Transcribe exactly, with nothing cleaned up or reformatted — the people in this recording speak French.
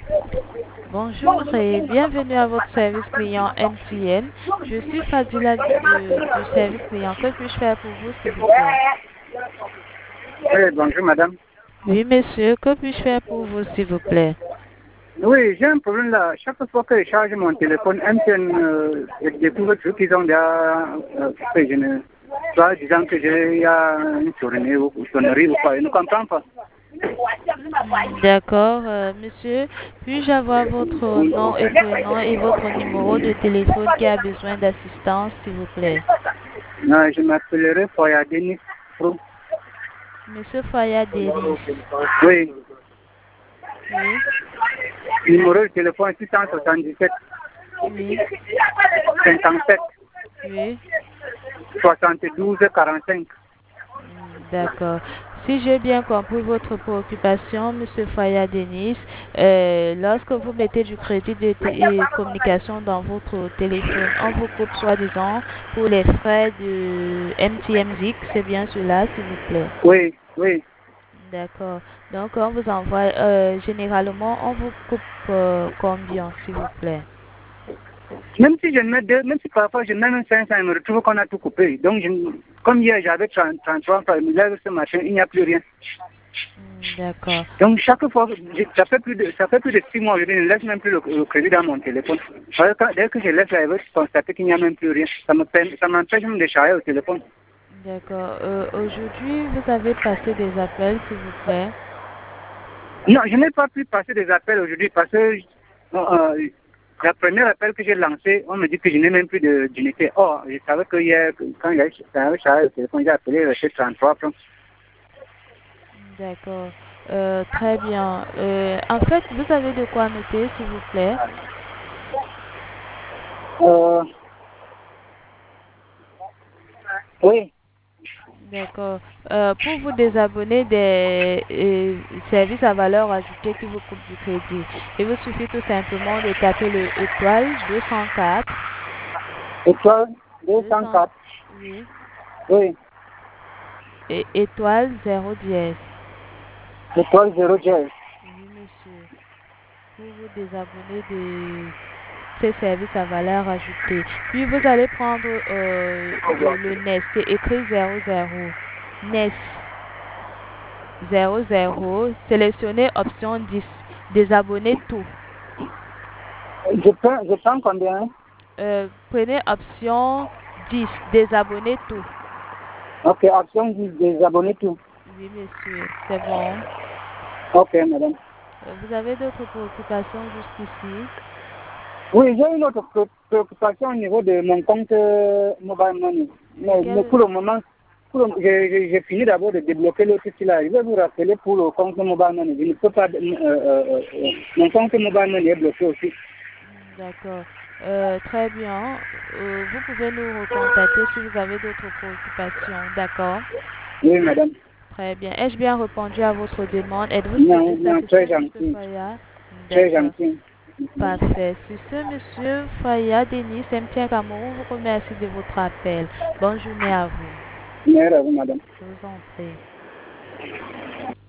Bonjour et bienvenue à votre service client M T N. Je suis Fadila de- du service client. Que puis-je faire pour vous, s'il vous plaît? Oui, bonjour madame. Oui, monsieur, que puis-je faire pour vous, s'il vous plaît? Oui, j'ai un problème là. Chaque fois que je charge mon téléphone, M T N euh, découvre trucs qu'ils ont déjà euh, fait. Je ne pas disant que j'ai il y a une sonnerie ou une sonnerie ou quoi. Je ne comprends pas. Hmm, d'accord, euh, monsieur. Puis-je avoir votre nom et prénom et votre numéro de téléphone qui a besoin d'assistance, s'il vous plaît? Non, je m'appellerai Foya Denis Pro. Monsieur Faya Denis. Oui, Oui, numéro de téléphone six cent soixante-dix-sept oui, cinquante-sept oui. soixante-douze quarante-cinq. Hmm, d'accord. Si j'ai bien compris votre préoccupation, Monsieur Faya Denis, euh, lorsque vous mettez du crédit de télécommunication dans votre téléphone, on vous coupe soi-disant pour les frais de M T M Z I C, c'est bien cela, s'il vous plaît. Oui, oui. D'accord. Donc, on vous envoie, euh, généralement, on vous coupe euh, combien, s'il vous plaît? Même si je mets deux, même si parfois je mets même cinq cents, je me retrouve qu'on a tout coupé. Donc, je, comme hier, j'avais trente, trente-trois francs, mais là, ce matin, il n'y a plus rien. Hmm, d'accord. Donc, chaque fois, je- ça fait plus de, ça fait plus de six mois, je ne laisse même plus le, le crédit dans mon téléphone. Parce que quand- dès que je laisse la je constate qu'il n'y a même plus rien. Ça me permet- ça m'empêche même de charger au téléphone. D'accord. Euh, aujourd'hui, vous avez passé des appels, s'il vous plaît. Non, je n'ai pas pu passer des appels aujourd'hui parce que euh, euh, la première appel que j'ai lancé, on me dit que je n'ai même plus de- d'unité. Or, je savais que hier, quand il y avait chargé le téléphone, j'ai appelé le chef trente-trois francs. D'accord. Euh, très bien. Euh, en fait, vous avez de quoi noter, s'il vous plaît. Euh, oui, D'accord. Euh, pour vous désabonner des euh, services à valeur ajoutée qui vous coupent du crédit, il vous suffit tout simplement de taper le étoile deux cent quatre, étoile deux cents, deux cent quatre. oui, Oui, et étoile zéro dièse. étoile zéro dièse. Oui, monsieur. Pour vous désabonner de ces services à valeur ajoutée. Puis vous allez prendre euh, le, le N E S, c'est écrit zéro zéro. N E S zéro zéro, sélectionnez option dix, désabonner tout. Je prends, je prends combien? Euh, prenez option dix, désabonner tout. Ok, option dix, désabonner tout. Oui, monsieur, c'est bon. Ok, madame. Euh, Vous avez d'autres préoccupations jusqu'ici? Oui, j'ai une autre pré- préoccupation au niveau de mon compte euh, mobile money. Mais, mais Quel... pour le moment, pour le- j'ai j'ai- j'ai fini d'abord de débloquer le truc là. Je vais vous rappeler pour le compte mobile money. Je ne peux pas. Euh, euh, euh, euh, mon compte mobile money est bloqué aussi. D'accord. Euh, très bien. Euh, vous pouvez nous recontacter si vous avez d'autres préoccupations. D'accord. Oui, madame. Très bien. Ai-je bien répondu à votre demande? Êtes-vous Non, sa- non, très satisfait, Monsieur gentil. Faya? Très D'accord. gentil. Parfait. Sur ce, Monsieur Faya Denis M T N Cameroun vous remercie de votre appel. Bonne journée à vous. Merci à vous, madame. Je vous en prie.